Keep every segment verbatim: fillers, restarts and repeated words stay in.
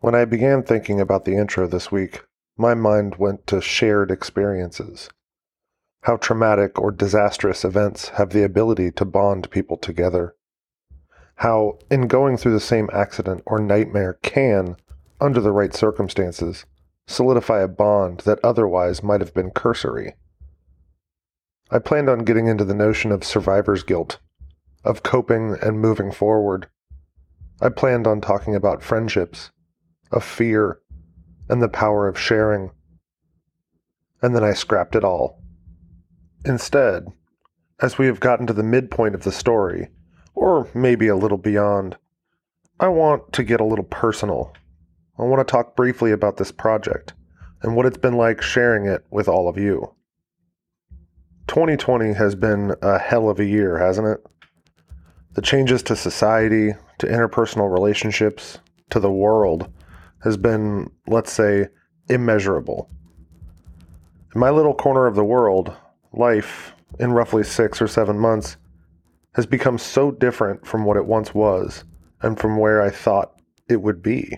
When I began thinking about the intro this week, my mind went to shared experiences. How traumatic or disastrous events have the ability to bond people together. How, in going through the same accident or nightmare can, under the right circumstances, solidify a bond that otherwise might have been cursory. I planned on getting into the notion of survivor's guilt, of coping and moving forward. I planned on talking about friendships, of fear, and the power of sharing. And then I scrapped it all. Instead, as we have gotten to the midpoint of the story, or maybe a little beyond, I want to get a little personal. I want to talk briefly about this project and what it's been like sharing it with all of you. twenty twenty has been a hell of a year, hasn't it? The changes to society, to interpersonal relationships, to the world has been, let's say, immeasurable. In my little corner of the world, life, in roughly six or seven months, has become so different from what it once was and from where I thought it would be.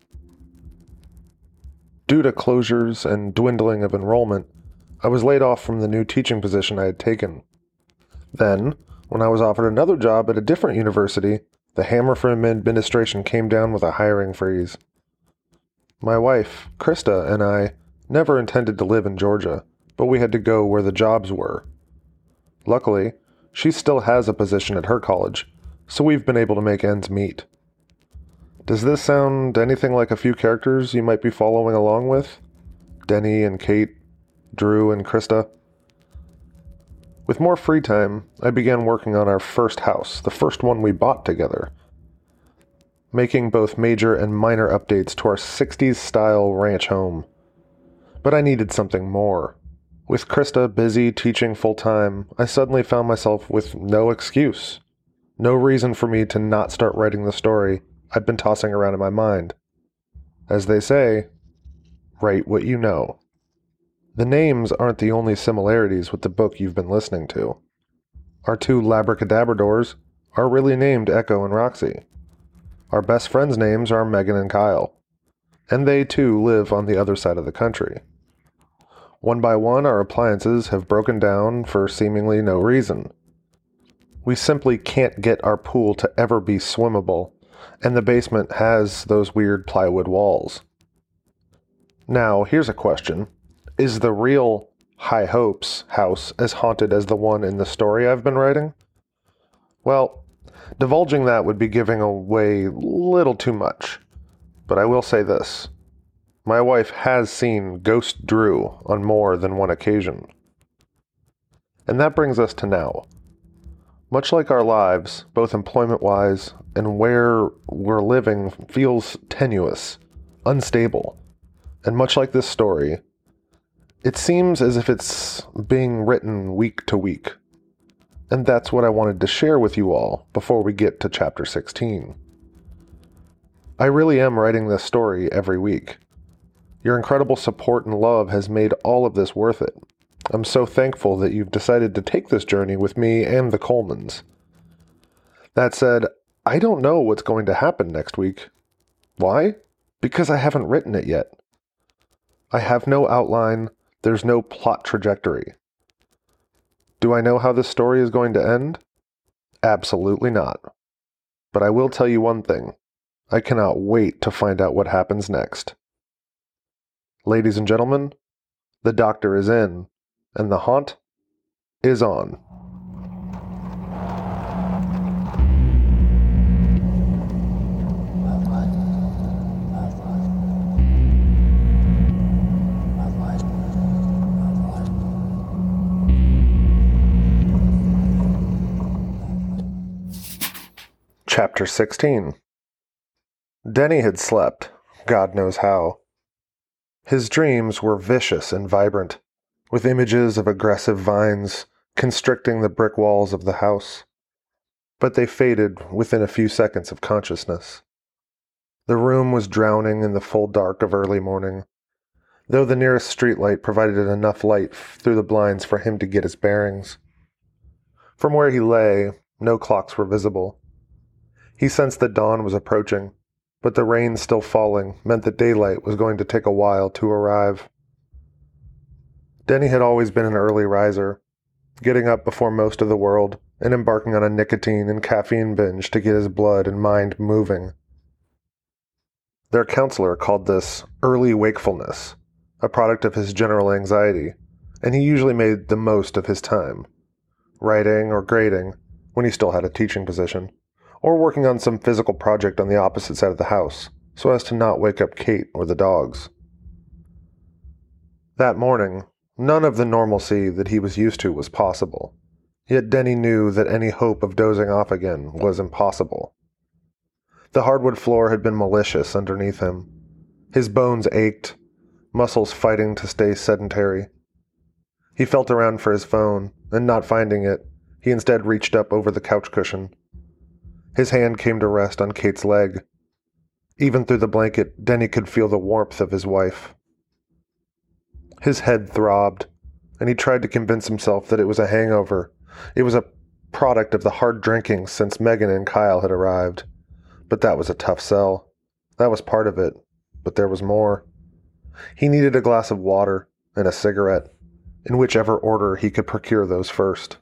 Due to closures and dwindling of enrollment, I was laid off from the new teaching position I had taken. Then, when I was offered another job at a different university, the hammer from administration came down with a hiring freeze. My wife, Krista, and I never intended to live in Georgia, but we had to go where the jobs were. Luckily, she still has a position at her college, so we've been able to make ends meet. Does this sound anything like a few characters you might be following along with? Denny and Kate, Drew and Krista? With more free time, I began working on our first house, the first one we bought together, making both major and minor updates to our sixties-style ranch home. But I needed something more. With Krista busy teaching full-time, I suddenly found myself with no excuse. No reason for me to not start writing the story I've been tossing around in my mind. As they say, write what you know. The names aren't the only similarities with the book you've been listening to. Our two Labracadabradors are really named Echo and Roxy. Our best friends' names are Megan and Kyle, and they too live on the other side of the country. One by one, our appliances have broken down for seemingly no reason. We simply can't get our pool to ever be swimmable, and the basement has those weird plywood walls. Now, here's a question. Is the real High Hopes house as haunted as the one in the story I've been writing? Well, divulging that would be giving away little too much, but I will say this. My wife has seen Ghost Drew on more than one occasion. And that brings us to now. Much like our lives, both employment-wise and where we're living feels tenuous, unstable, and much like this story, it seems as if it's being written week to week. And that's what I wanted to share with you all before we get to chapter sixteen. I really am writing this story every week. Your incredible support and love has made all of this worth it. I'm so thankful that you've decided to take this journey with me and the Colemans. That said, I don't know what's going to happen next week. Why? Because I haven't written it yet. I have no outline. There's no plot trajectory. Do I know how this story is going to end? Absolutely not. But I will tell you one thing. I cannot wait to find out what happens next. Ladies and gentlemen, the doctor is in, and the haunt is on. Chapter sixteen. Denny had slept, God knows how. His dreams were vicious and vibrant, with images of aggressive vines constricting the brick walls of the house. But they faded within a few seconds of consciousness. The room was drowning in the full dark of early morning, though the nearest streetlight provided enough light through the blinds for him to get his bearings. From where he lay, no clocks were visible. He sensed that dawn was approaching, but the rain still falling meant that daylight was going to take a while to arrive. Denny had always been an early riser, getting up before most of the world and embarking on a nicotine and caffeine binge to get his blood and mind moving. Their counselor called this early wakefulness, a product of his general anxiety, and he usually made the most of his time, writing or grading when he still had a teaching position, or working on some physical project on the opposite side of the house so as to not wake up Kate or the dogs. That morning, none of the normalcy that he was used to was possible, yet Denny knew that any hope of dozing off again was impossible. The hardwood floor had been malicious underneath him. His bones ached, muscles fighting to stay sedentary. He felt around for his phone, and not finding it, he instead reached up over the couch cushion. His hand came to rest on Kate's leg. Even through the blanket, Denny could feel the warmth of his wife. His head throbbed, and he tried to convince himself that it was a hangover. It was a product of the hard drinking since Megan and Kyle had arrived. But that was a tough sell. That was part of it, but there was more. He needed a glass of water and a cigarette, in whichever order he could procure those first.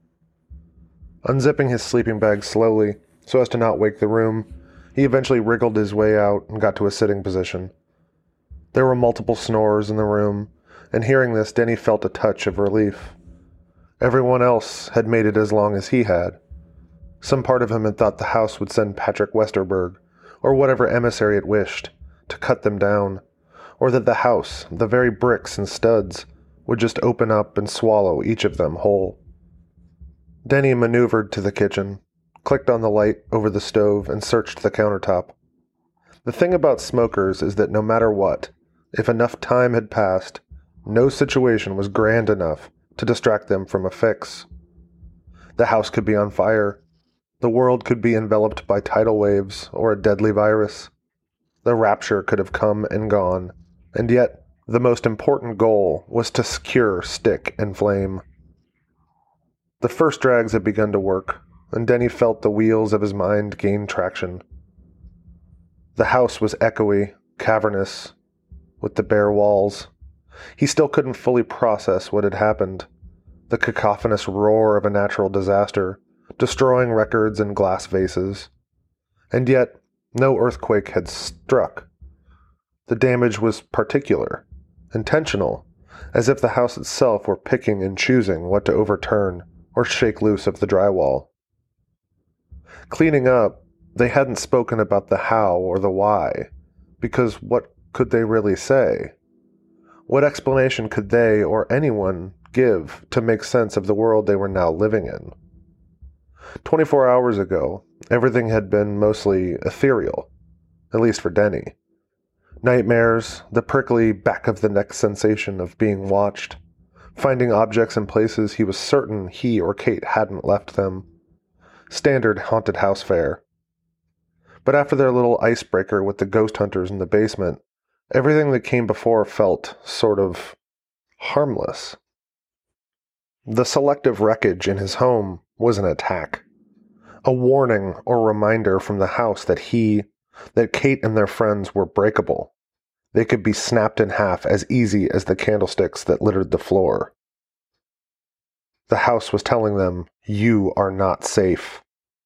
Unzipping his sleeping bag slowly, so as to not wake the room, he eventually wriggled his way out and got to a sitting position. There were multiple snores in the room, and hearing this, Denny felt a touch of relief. Everyone else had made it as long as he had. Some part of him had thought the house would send Patrick Westerberg, or whatever emissary it wished, to cut them down, or that the house, the very bricks and studs, would just open up and swallow each of them whole. Denny maneuvered to the kitchen, clicked on the light over the stove, and searched the countertop. The thing about smokers is that no matter what, if enough time had passed, no situation was grand enough to distract them from a fix. The house could be on fire. The world could be enveloped by tidal waves or a deadly virus. The rapture could have come and gone, and yet the most important goal was to secure stick and flame. The first drags had begun to work, and Denny felt the wheels of his mind gain traction. The house was echoey, cavernous, with the bare walls. He still couldn't fully process what had happened. The cacophonous roar of a natural disaster, destroying records and glass vases. And yet, no earthquake had struck. The damage was particular, intentional, as if the house itself were picking and choosing what to overturn or shake loose of the drywall. Cleaning up, they hadn't spoken about the how or the why, because what could they really say? What explanation could they or anyone give to make sense of the world they were now living in? Twenty-four hours ago, everything had been mostly ethereal, at least for Denny. Nightmares, the prickly back-of-the-neck sensation of being watched, finding objects in places he was certain he or Kate hadn't left them. Standard haunted house fare. But after their little icebreaker with the ghost hunters in the basement, everything that came before felt sort of harmless. The selective wreckage in his home was an attack. A warning or reminder from the house that he, that Kate and their friends were breakable. They could be snapped in half as easy as the candlesticks that littered the floor. The house was telling them, you are not safe.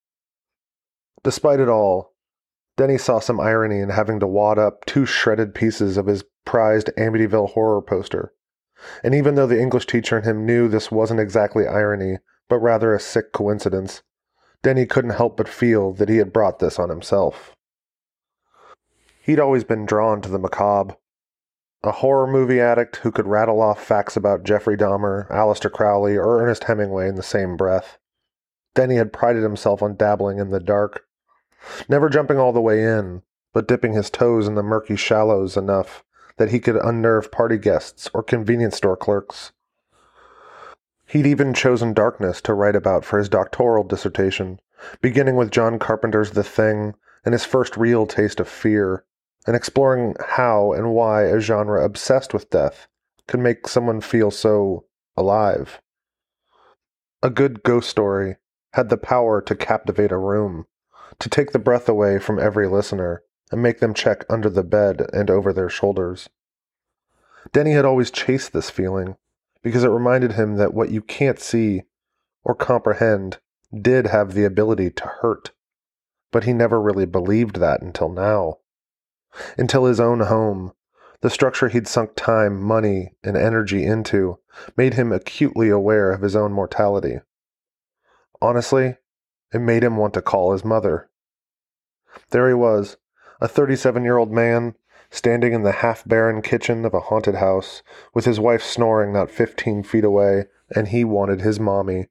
Despite it all, Denny saw some irony in having to wad up two shredded pieces of his prized Amityville horror poster. And even though the English teacher in him knew this wasn't exactly irony, but rather a sick coincidence, Denny couldn't help but feel that he had brought this on himself. He'd always been drawn to the macabre. A horror movie addict who could rattle off facts about Jeffrey Dahmer, Aleister Crowley, or Ernest Hemingway in the same breath. Denny had prided himself on dabbling in the dark, never jumping all the way in, but dipping his toes in the murky shallows enough that he could unnerve party guests or convenience store clerks. He'd even chosen darkness to write about for his doctoral dissertation, beginning with John Carpenter's The Thing and his first real taste of fear, and exploring how and why a genre obsessed with death could make someone feel so alive. A good ghost story had the power to captivate a room, to take the breath away from every listener, and make them check under the bed and over their shoulders. Denny had always chased this feeling because it reminded him that what you can't see or comprehend did have the ability to hurt. But he never really believed that until now. Until his own home, the structure he'd sunk time, money, and energy into, made him acutely aware of his own mortality. Honestly, it made him want to call his mother. There he was, a thirty-seven-year-old man, standing in the half-barren kitchen of a haunted house, with his wife snoring not fifteen feet away, and he wanted his mommy.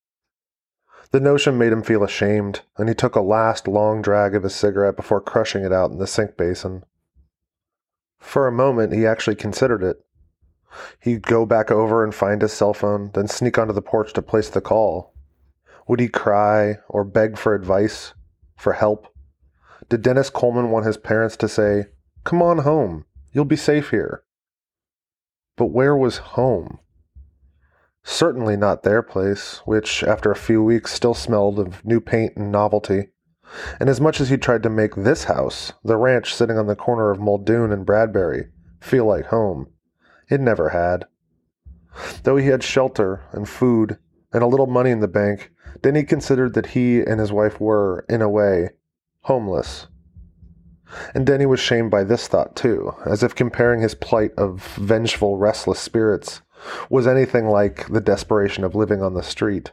The notion made him feel ashamed, and he took a last long drag of his cigarette before crushing it out in the sink basin. For a moment, he actually considered it. He'd go back over and find his cell phone, then sneak onto the porch to place the call. Would he cry or beg for advice, for help? Did Dennis Coleman want his parents to say, "Come on home, you'll be safe here"? But where was home? Certainly not their place, which, after a few weeks, still smelled of new paint and novelty. And as much as he tried to make this house, the ranch sitting on the corner of Muldoon and Bradbury, feel like home, it never had. Though he had shelter and food and a little money in the bank, Denny considered that he and his wife were, in a way, homeless. And Denny was shamed by this thought, too, as if comparing his plight of vengeful, restless spirits was anything like the desperation of living on the street.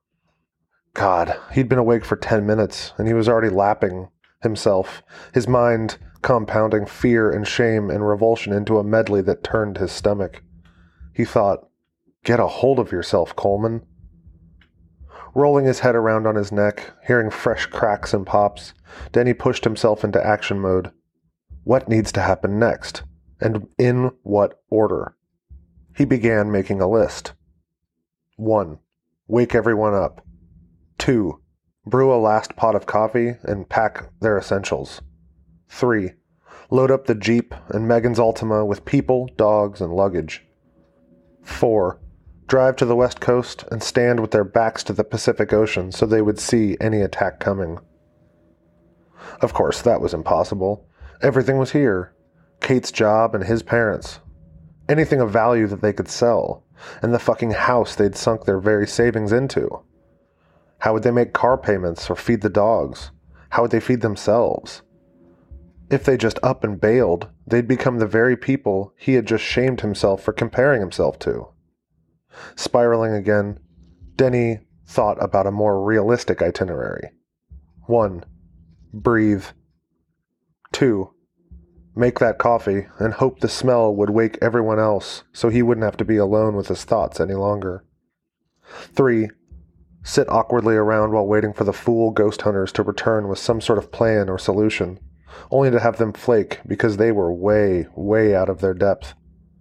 God, he'd been awake for ten minutes, and he was already lapping himself, his mind compounding fear and shame and revulsion into a medley that turned his stomach. He thought, "Get a hold of yourself, Coleman." Rolling his head around on his neck, hearing fresh cracks and pops, Denny pushed himself into action mode. What needs to happen next? And in what order? He began making a list. One. Wake everyone up. Two. Brew a last pot of coffee and pack their essentials. Three. Load up the Jeep and Megan's Altima with people, dogs, and luggage. Four. Drive to the west coast and stand with their backs to the Pacific Ocean so they would see any attack coming. Of course, that was impossible. Everything was here. Kate's job and his parents. Anything of value that they could sell, and the fucking house they'd sunk their very savings into. How would they make car payments or feed the dogs? How would they feed themselves? If they just up and bailed, they'd become the very people he had just shamed himself for comparing himself to. Spiraling again, Denny thought about a more realistic itinerary. One. Breathe. Two. Make that coffee and hope the smell would wake everyone else so he wouldn't have to be alone with his thoughts any longer. Three. Sit awkwardly around while waiting for the fool ghost hunters to return with some sort of plan or solution, only to have them flake because they were way, way out of their depth.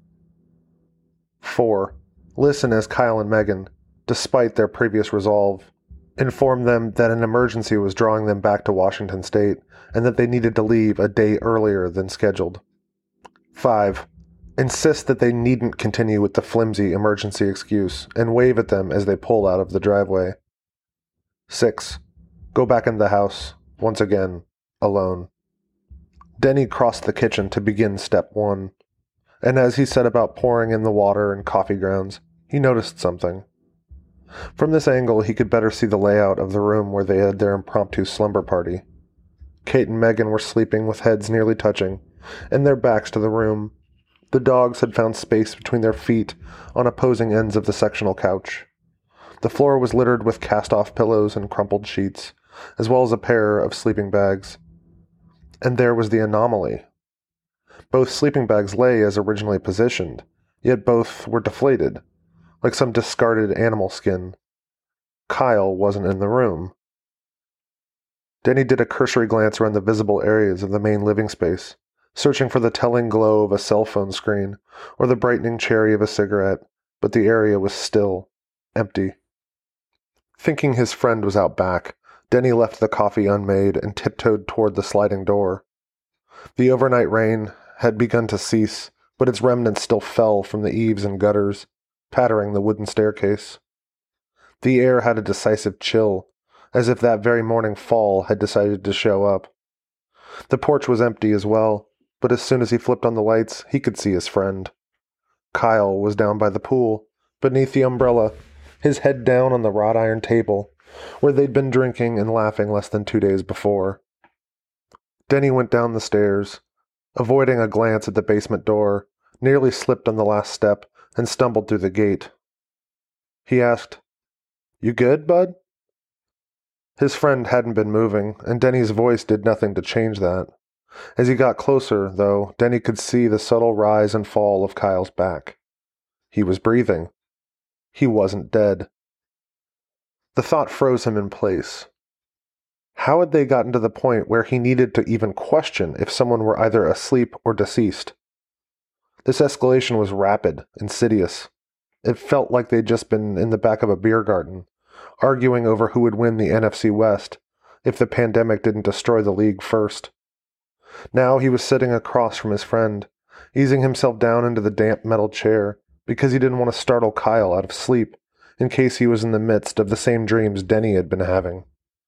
Four. Listen as Kyle and Megan, despite their previous resolve, informed them that an emergency was drawing them back to Washington State and that they needed to leave a day earlier than scheduled. Five. Insist that they needn't continue with the flimsy emergency excuse and wave at them as they pull out of the driveway. Six. Go back in the house, once again, alone. Denny crossed the kitchen to begin step one, and as he set about pouring in the water and coffee grounds, he noticed something. From this angle, he could better see the layout of the room where they had their impromptu slumber party. Kate and Megan were sleeping with heads nearly touching, and their backs to the room. The dogs had found space between their feet on opposing ends of the sectional couch. The floor was littered with cast-off pillows and crumpled sheets, as well as a pair of sleeping bags. And there was the anomaly. Both sleeping bags lay as originally positioned, yet both were deflated, like some discarded animal skin. Kyle wasn't in the room. Denny did a cursory glance around the visible areas of the main living space, searching for the telling glow of a cell phone screen or the brightening cherry of a cigarette, but the area was still, empty. Thinking his friend was out back, Denny left the coffee unmade and tiptoed toward the sliding door. The overnight rain had begun to cease, but its remnants still fell from the eaves and gutters, pattering the wooden staircase. The air had a decisive chill, as if that very morning fall had decided to show up. The porch was empty as well, but as soon as he flipped on the lights, he could see his friend. Kyle was down by the pool, beneath the umbrella, his head down on the wrought iron table, where they'd been drinking and laughing less than two days before. Denny went down the stairs, avoiding a glance at the basement door, nearly slipped on the last step, and stumbled through the gate. He asked, "You good, bud?" His friend hadn't been moving, and Denny's voice did nothing to change that. As he got closer, though, Denny could see the subtle rise and fall of Kyle's back. He was breathing. He wasn't dead. The thought froze him in place. How had they gotten to the point where he needed to even question if someone were either asleep or deceased? This escalation was rapid, insidious. It felt like they'd just been in the back of a beer garden, arguing over who would win the N F C West if the pandemic didn't destroy the league first. Now he was sitting across from his friend, easing himself down into the damp metal chair because he didn't want to startle Kyle out of sleep in case he was in the midst of the same dreams Denny had been having.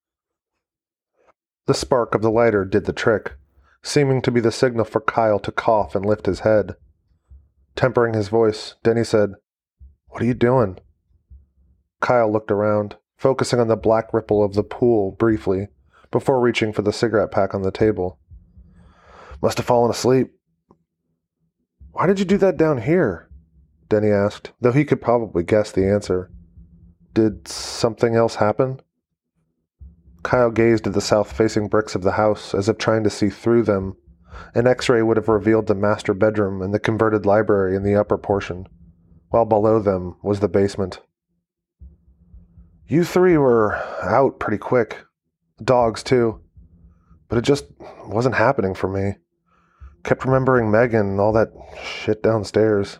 The spark of the lighter did the trick, seeming to be the signal for Kyle to cough and lift his head. Tempering his voice, Denny said, "What are you doing?" Kyle looked around, focusing on the black ripple of the pool briefly, before reaching for the cigarette pack on the table. "Must have fallen asleep." "Why did you do that down here?" Denny asked, though he could probably guess the answer. "Did something else happen?" Kyle gazed at the south-facing bricks of the house as if trying to see through them. An X-ray would have revealed the master bedroom and the converted library in the upper portion, while below them was the basement. "You three were out pretty quick. Dogs, too. But it just wasn't happening for me. Kept remembering Megan and all that shit downstairs."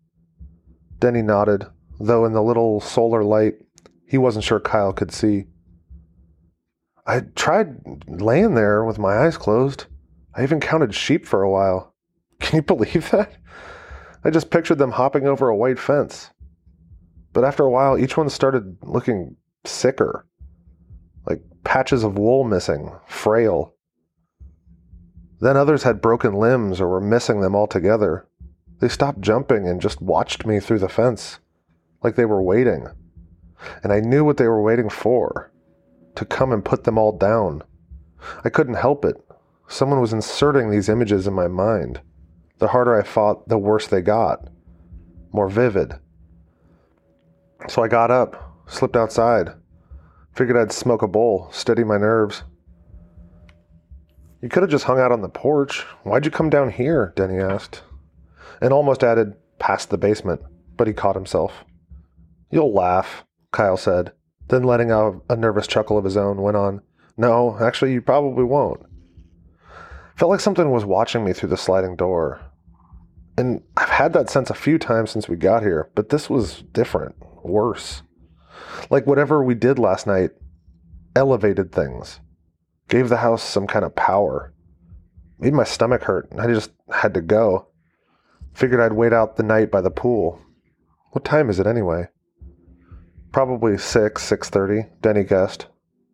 Denny nodded, though in the little solar light, he wasn't sure Kyle could see. "I tried laying there with my eyes closed. I even counted sheep for a while. Can you believe that? I just pictured them hopping over a white fence. But after a while, each one started looking sicker. Like patches of wool missing, frail. Then others had broken limbs or were missing them altogether. They stopped jumping and just watched me through the fence, like they were waiting. And I knew what they were waiting for, to come and put them all down. I couldn't help it. Someone was inserting these images in my mind. The harder I fought, the worse they got. More vivid. So I got up, slipped outside. Figured I'd smoke a bowl, steady my nerves. "You could have just hung out on the porch. Why'd you come down here?" Denny asked. And almost added, "past the basement," but he caught himself. "You'll laugh," Kyle said, then letting out a nervous chuckle of his own, went on, "No, actually, you probably won't. Felt like something was watching me through the sliding door. And I've had that sense a few times since we got here, but this was different, worse. Like whatever we did last night elevated things, gave the house some kind of power. Made my stomach hurt, and I just had to go. Figured I'd wait out the night by the pool. What time is it anyway?" "Probably six, six thirty, Denny guessed.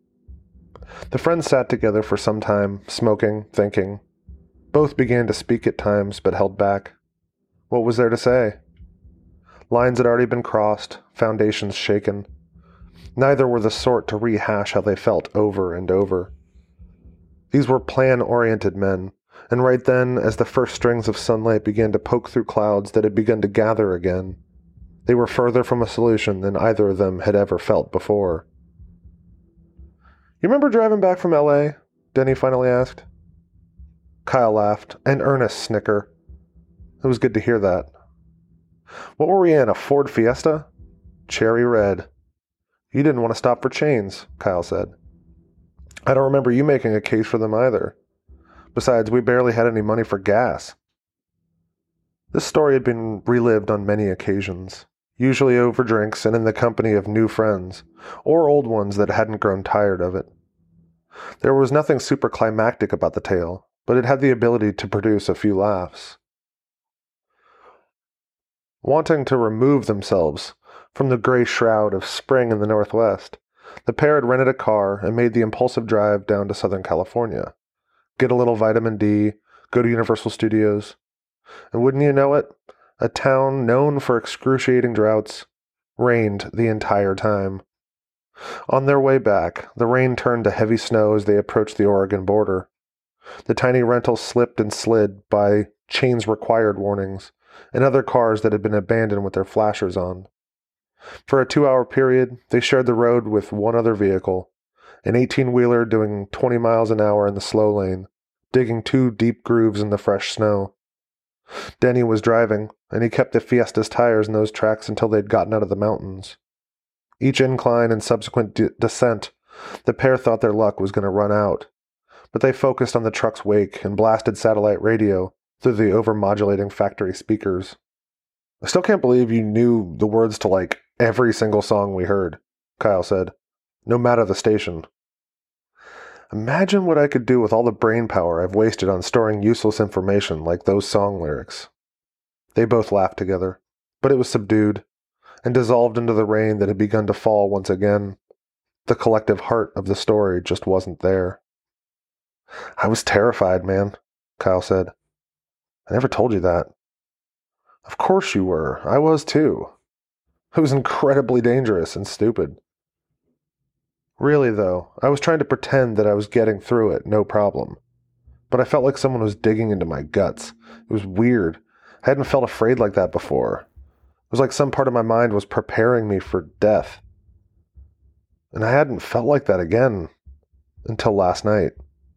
The friends sat together for some time, smoking, thinking. Both began to speak at times, but held back. What was there to say? Lines had already been crossed, foundations shaken. Neither were the sort to rehash how they felt over and over. These were plan-oriented men, and right then, as the first strings of sunlight began to poke through clouds that had begun to gather again, they were further from a solution than either of them had ever felt before. "You remember driving back from L A?" Denny finally asked. Kyle laughed, an earnest snicker. It was good to hear that. "What were we in, a Ford Fiesta?" "Cherry red." "You didn't want to stop for chains," Kyle said. "I don't remember you making a case for them either. Besides, we barely had any money for gas." This story had been relived on many occasions, usually over drinks and in the company of new friends, or old ones that hadn't grown tired of it. There was nothing super climactic about the tale, but it had the ability to produce a few laughs. Wanting to remove themselves from the gray shroud of spring in the northwest, the pair had rented a car and made the impulsive drive down to Southern California, get a little vitamin D, go to Universal Studios. And wouldn't you know it, a town known for excruciating droughts rained the entire time. On their way back, the rain turned to heavy snow as they approached the Oregon border. The tiny rental slipped and slid by chains required warnings and other cars that had been abandoned with their flashers on. For a two-hour period, they shared the road with one other vehicle, an eighteen-wheeler doing twenty miles an hour in the slow lane, digging two deep grooves in the fresh snow. Denny was driving, and he kept the Fiesta's tires in those tracks until they'd gotten out of the mountains. Each incline and subsequent de- descent, the pair thought their luck was going to run out, but they focused on the truck's wake and blasted satellite radio through the overmodulating factory speakers. I still can't believe you knew the words to, like, every single song we heard, Kyle said, no matter the station. Imagine what I could do with all the brain power I've wasted on storing useless information like those song lyrics. They both laughed together, but it was subdued and dissolved into the rain that had begun to fall once again. The collective heart of the story just wasn't there. I was terrified, man, Kyle said. I never told you that. Of course you were. I was too. It was incredibly dangerous and stupid. Really, though, I was trying to pretend that I was getting through it, no problem. But I felt like someone was digging into my guts. It was weird. I hadn't felt afraid like that before. It was like some part of my mind was preparing me for death. And I hadn't felt like that again until last night.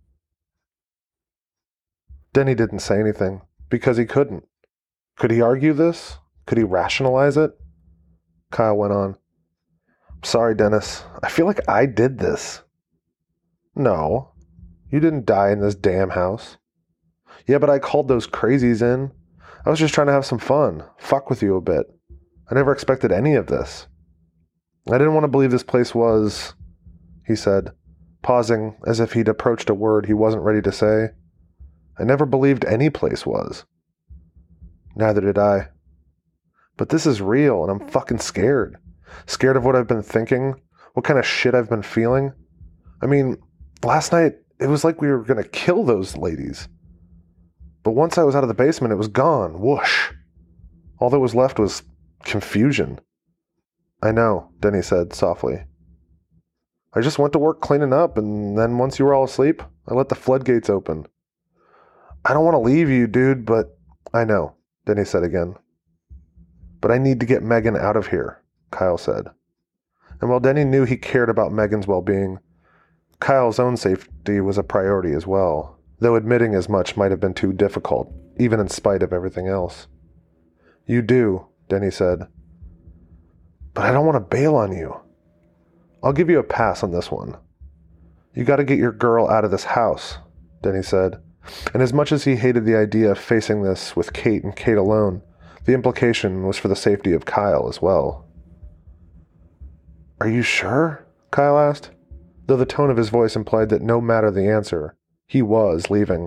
Denny didn't say anything, because he couldn't. Could he argue this? Could he rationalize it? Kyle went on. Sorry, Dennis. I feel like I did this. No. You didn't die in this damn house. Yeah, but I called those crazies in. I was just trying to have some fun. Fuck with you a bit. I never expected any of this. I didn't want to believe this place was, he said, pausing as if he'd approached a word he wasn't ready to say. I never believed any place was. Neither did I. But this is real, and I'm fucking scared. Scared of what I've been thinking, what kind of shit I've been feeling. I mean, last night, it was like we were going to kill those ladies. But once I was out of the basement, it was gone. Whoosh. All that was left was confusion. I know, Denny said softly. I just went to work cleaning up, and then once you were all asleep, I let the floodgates open. I don't want to leave you, dude, but I know, Denny said again. But I need to get Megan out of here, Kyle said. And while Denny knew he cared about Megan's well-being, Kyle's own safety was a priority as well, though admitting as much might have been too difficult, even in spite of everything else. You do, Denny said. But I don't want to bail on you. I'll give you a pass on this one. You got to get your girl out of this house, Denny said. And as much as he hated the idea of facing this with Kate and Kate alone, the implication was for the safety of Kyle as well. Are you sure? Kyle asked, though the tone of his voice implied that no matter the answer, he was leaving.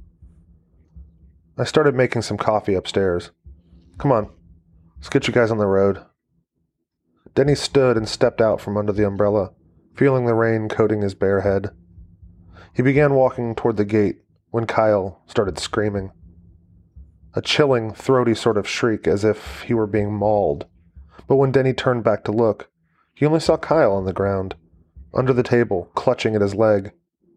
I started making some coffee upstairs. Come on, let's get you guys on the road. Denny stood and stepped out from under the umbrella, feeling the rain coating his bare head. He began walking toward the gate when Kyle started screaming. A chilling, throaty sort of shriek as if he were being mauled. But when Denny turned back to look, he only saw Kyle on the ground, under the table, clutching at his leg.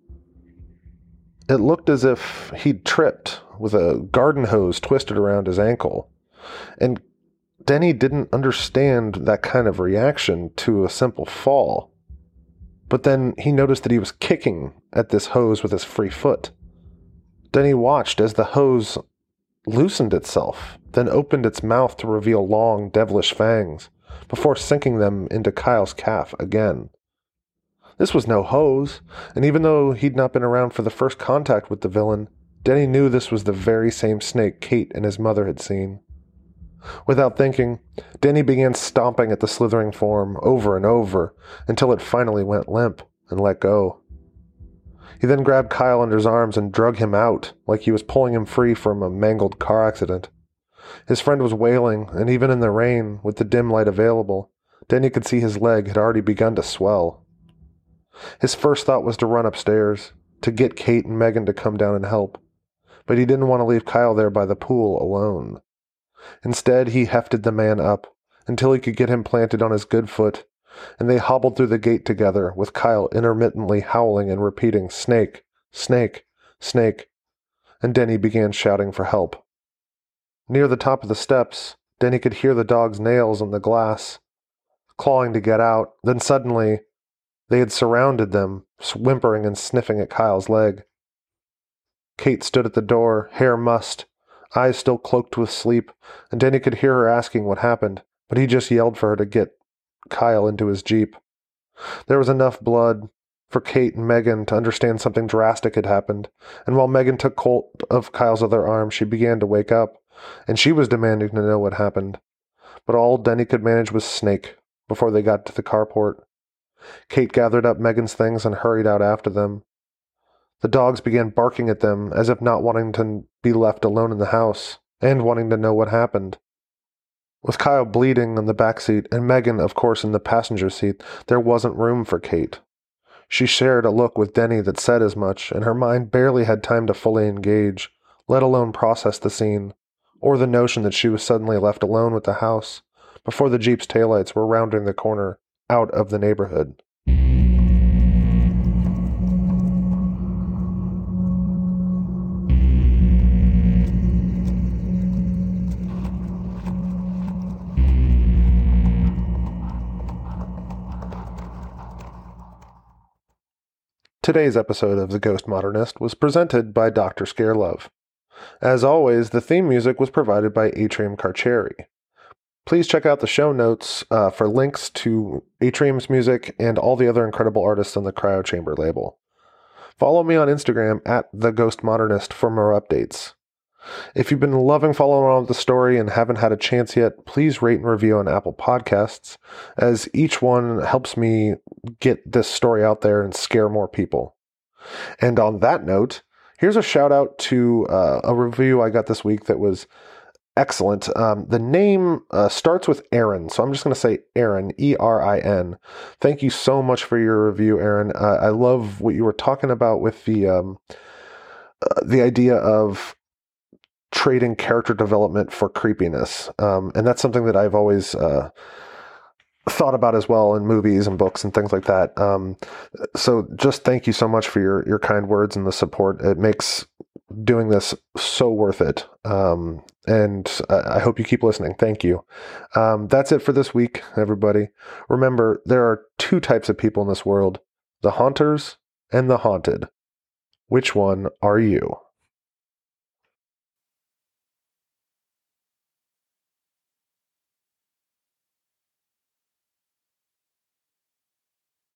It looked as if he'd tripped, with a garden hose twisted around his ankle. And Denny didn't understand that kind of reaction to a simple fall. But then he noticed that he was kicking at this hose with his free foot. Denny watched as the hose loosened itself, then opened its mouth to reveal long, devilish fangs, before sinking them into Kyle's calf again. This was no hose, and even though he'd not been around for the first contact with the villain, Denny knew this was the very same snake Kate and his mother had seen. Without thinking, Denny began stomping at the slithering form over and over until it finally went limp and let go. He then grabbed Kyle under his arms and drug him out like he was pulling him free from a mangled car accident. His friend was wailing, and even in the rain, with the dim light available, Denny could see his leg had already begun to swell. His first thought was to run upstairs, to get Kate and Megan to come down and help, but he didn't want to leave Kyle there by the pool alone. Instead, he hefted the man up until he could get him planted on his good foot, and they hobbled through the gate together, with Kyle intermittently howling and repeating, "Snake, snake, snake," and Denny began shouting for help. Near the top of the steps, Denny could hear the dog's nails on the glass, clawing to get out. Then suddenly, they had surrounded them, whimpering and sniffing at Kyle's leg. Kate stood at the door, hair mussed, eyes still cloaked with sleep, and Denny could hear her asking what happened, but he just yelled for her to get Kyle into his Jeep. There was enough blood for Kate and Megan to understand something drastic had happened, and while Megan took hold of Kyle's other arm, she began to wake up, and she was demanding to know what happened. But all Denny could manage was Snake before they got to the carport. Kate gathered up Megan's things and hurried out after them. The dogs began barking at them as if not wanting to be left alone in the house, and wanting to know what happened. With Kyle bleeding in the back seat and Megan, of course, in the passenger seat, there wasn't room for Kate. She shared a look with Denny that said as much, and her mind barely had time to fully engage, let alone process the scene, or the notion that she was suddenly left alone with the house, before the Jeep's taillights were rounding the corner, out of the neighborhood. Today's episode of The Ghost Modernist was presented by Doctor Scarelove. As always, the theme music was provided by Atrium Carcieri. Please check out the show notes uh, for links to Atrium's music and all the other incredible artists on the Cryo Chamber label. Follow me on Instagram at The Ghost Modernist for more updates. If you've been loving following along with the story and haven't had a chance yet, please rate and review on Apple Podcasts, as each one helps me get this story out there and scare more people. And on that note, here's a shout out to uh, a review I got this week that was excellent. Um, the name uh, starts with Aaron, so I'm just going to say Aaron, E R I N. Thank you so much for your review, Aaron. Uh, I love what you were talking about with the um, uh, the idea of trading character development for creepiness. Um, and that's something that I've always uh, thought about as well in movies and books and things like that. Um, so just thank you so much for your, your kind words and the support. It makes doing this so worth it. Um, and I, I hope you keep listening. Thank you. Um, that's it for this week, everybody. Remember, there are two types of people in this world, the haunters and the haunted. Which one are you?